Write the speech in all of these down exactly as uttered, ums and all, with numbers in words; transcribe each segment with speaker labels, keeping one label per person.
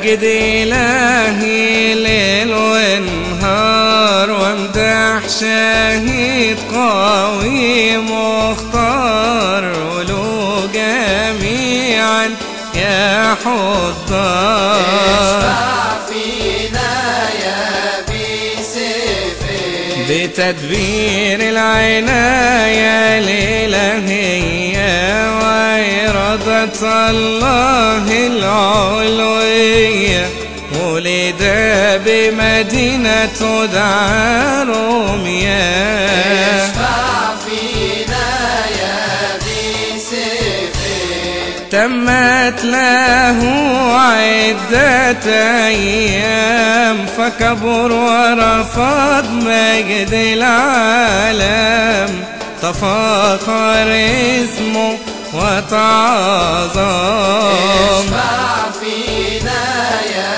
Speaker 1: مجد إلهي ليل ونهار، وامدح شهيد قوي مختار، ولو جميعا يا حضار.
Speaker 2: اشفع فينا يا بسيفك
Speaker 1: بتدبير العناية الإلهية وإرادة الله العلوية، ولد بمدينة تدعى روميا.
Speaker 2: اشفع فينا يا بسيفك
Speaker 1: تمت له عدة أيام، فكبر ورفض مجد العالم، تفاخر اسمه وتعظم.
Speaker 2: اشفع فينا يا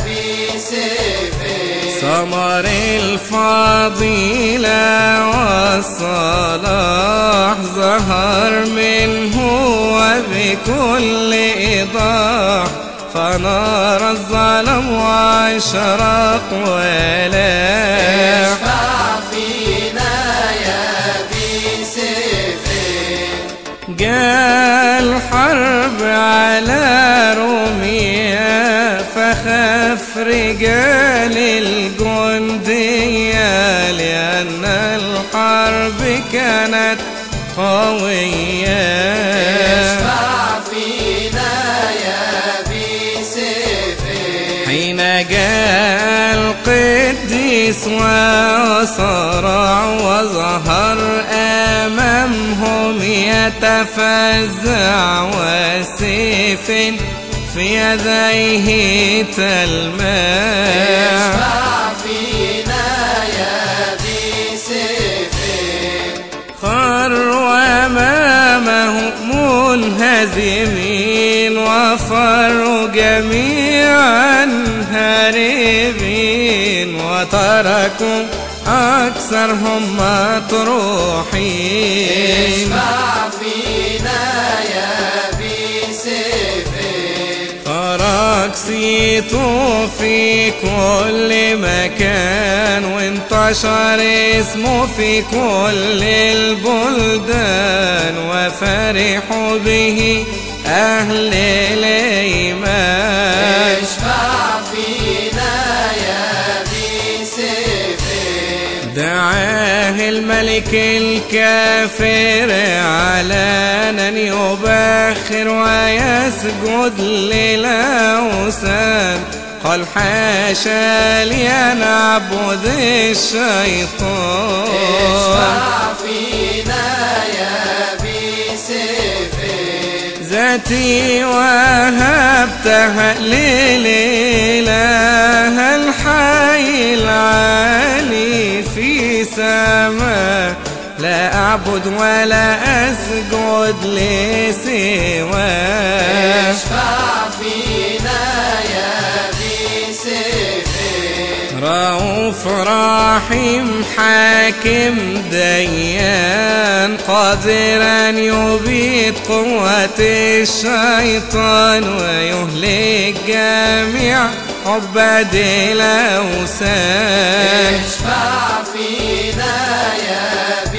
Speaker 2: بسيفك
Speaker 1: ثمر الفضيلة والصلاح ظهر منه وبكل إيضاح، فنار الظلم واشرق ولاح.
Speaker 2: اشفع فينا يا بسيفك
Speaker 1: جاء الحرب على روميا، فخاف رجال الجندية، لأن الحرب كانت قوية.
Speaker 2: اشفع فينا يا بسيفك
Speaker 1: حين جاء القديس وصرع، وظهر أمامهم يتفزع، وسيف في يديه تلمع.
Speaker 2: اشفع فينا يا بسيفك
Speaker 1: خروا أمامه منهزمين، وفروا جميعا هاربين، وتركوا أكثرهم مطروحين.
Speaker 2: اشفع فينا يا بسيفك
Speaker 1: خرج صيته في كل مكان، وانتشر اسمه في كل البلدان، وفرحوا به أهل الإيمان.
Speaker 2: اشفع فينا يا بسيفك
Speaker 1: دعاه الملك الكافر علنا يبخر ويسجد للأوثان، قال حاشا لي أن أعبد الشيطان.
Speaker 2: اشفع فينا يا بسيفك
Speaker 1: ذاتي وهبتها للإله الحي العالي في سماه، لا أعبد ولا أسجد لسواه.
Speaker 2: اشفع فينا يا بسيفك
Speaker 1: رؤوف رحيم حاكم ديان، قادر أن يبيد قوة الشيطان، ويهلك جميع عباد الأوثان.
Speaker 2: اشفع فينا يا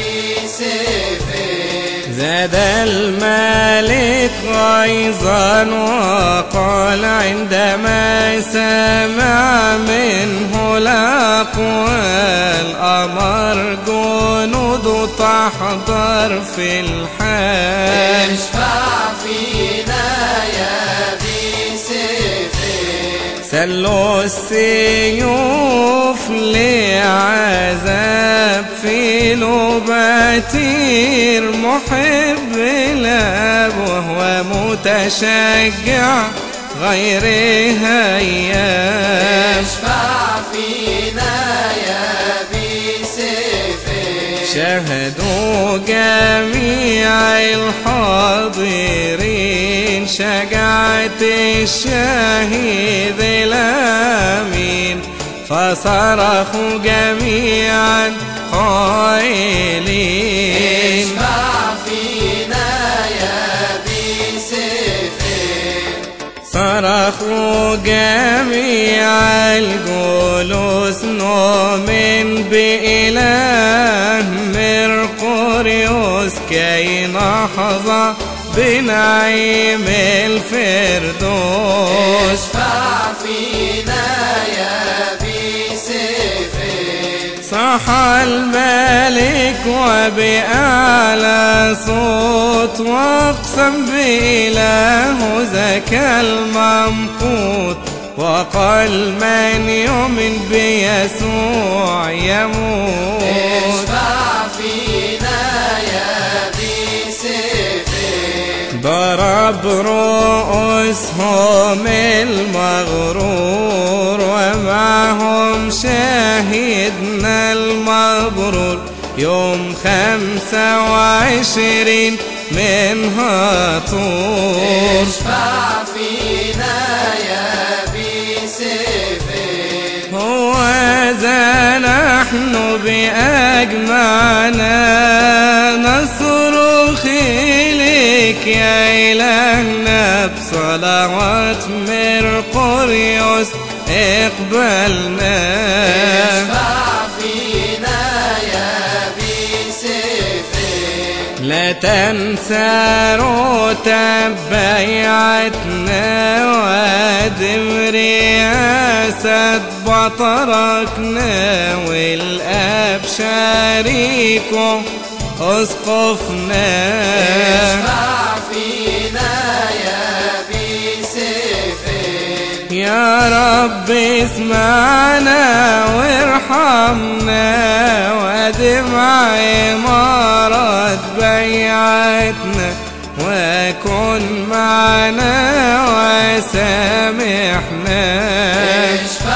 Speaker 2: بسيفك
Speaker 1: زاد الملك غيظا وقال عندما سمع منه الأقوال، أمر جنوده تحضر في الحال.
Speaker 2: اشفع فينا يا بسيفك
Speaker 1: سلوا السيوف لعذاب في لوباتير محب الأب، وهو متشجع غير هيام.
Speaker 2: اشفع فينا يا بسيفك
Speaker 1: شاهدوا جميع الحاضرين شجاعة الشهيد الأمين، فصرخوا جميعا قائلين
Speaker 2: اشفع فينا يا بسيفك
Speaker 1: صرخ صرخوا جميع الجلوس نؤمن بإله مرقوريوس كي نحظى بنعيم الفردوس.
Speaker 2: اشفع فينا يا بسيفك.
Speaker 1: صاح الملك وبأعلى صوت واقسم بإله ذاك الممقوت وقال من يؤمن بيسوع يموت.
Speaker 2: اشفع فينا يا بسيفك.
Speaker 1: ضرب رؤوسهم المغرور ومعهم شاهدنا المبرور يوم خمسة وعشرين منها طول.
Speaker 2: اشفع فينا يا بسيفك.
Speaker 1: هو ذا نحن بأجمعنا نصرخ إليك يا إلهنا بصلوات مرقوريوس اقبلنا.
Speaker 2: اشفع فينا يا بسيفك.
Speaker 1: لا تنسى رتب بيعتنا وادم رئاسة بطركنا والآب شريكه أسقفنا.
Speaker 2: اشفع فينا يا بسيفك.
Speaker 1: يا رب اسمعنا وارحمنا وادم عمارة بيعتنا وكن معنا وسامحنا.